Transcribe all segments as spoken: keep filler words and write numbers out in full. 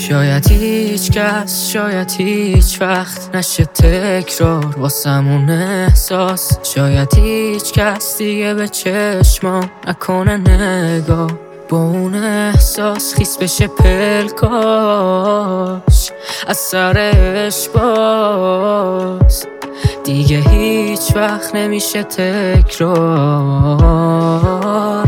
شاید هیچ کس، شاید هیچ وقت نشه تکرار واسمون احساس. شاید هیچ کس دیگه به چشمام نکنه نگاه با اون احساس خیس بشه پلکاش از سرش باز. دیگه هیچ وقت نمیشه تکرار.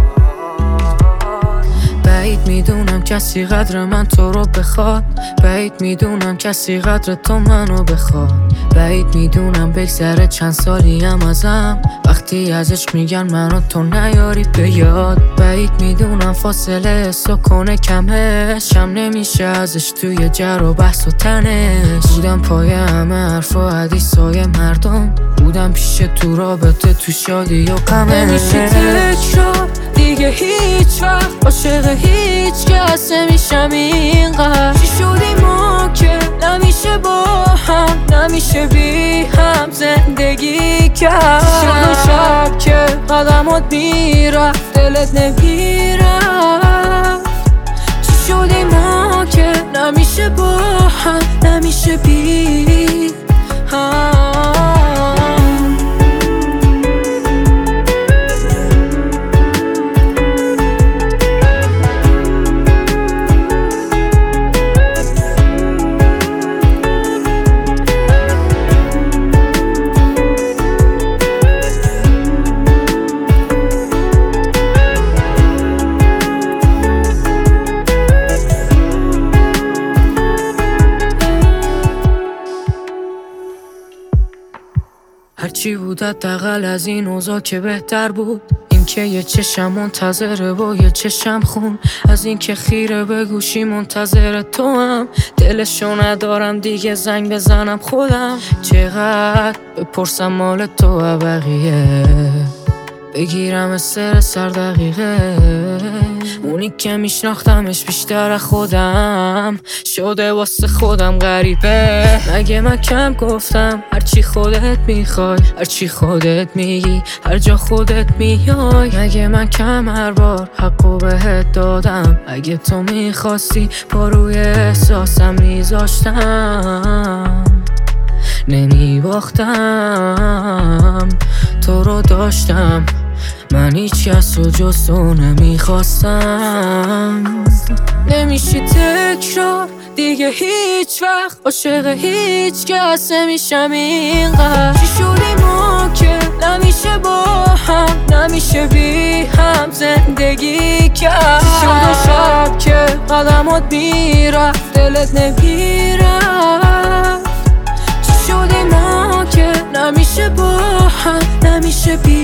بعید میدونم کسی قدر من تو رو بخواد، بعید میدونم کسی قدر تو منو بخواد. بعید میدونم بگذره چند سالی هم ازم وقتی ازش میگن منو تو نیاری به یاد. بعید میدونم فاصله سکنه کمش هم نمیشه ازش توی جر و بحث و تنش. بودم پای همه حرف و حدیثای مردم، بودم پیش تو رابطه تو شادی و غمش. نمیشه تکرار دیگه هیچ وقت عاشق هیچ کس نمیشم اینقدر. چی شدی ما که نمیشه با هم، نمیشه بی هم زندگی کرد. چی شد شب که قدمات میرفت دلت نمیرفت. چی شدی ما که نمیشه با هم، نمیشه بی هم. هرچی بود حداقل از این اوضاع که بهتر بود. این که یه چشم منتظره و یه چشم خون، از این که خیره به گوشی منتظر تو هم. دلشو ندارم دیگه زنگ بزنم خودم، چقدر بپرسم مال تو و بقیه، بگیرم استر سر دقیقه. اونی که میشناختمش بیشتر خودم شده واسه خودم غریبه. مگه من کم گفتم هرچی خودت میخوای، هرچی خودت میگی، هر جا خودت میای. مگه من کم هر بار حقو بهت دادم، اگه تو میخواستی پا روی احساسم میذاشتم نمیباختم. تو رو داشتم من هیچ کس رو جز تو نمیخواستم. نمیشه تکرار دیگه هیچ وقت عاشق هیچ کس نمیشم اینقدر. چی شدی ما که نمیشه با هم، نمیشه بی هم زندگی کرد. چی شد شب که قدمات میرفت دلت نمیرفت. چی شدی ما که نمیشه با هم، نمیشه بی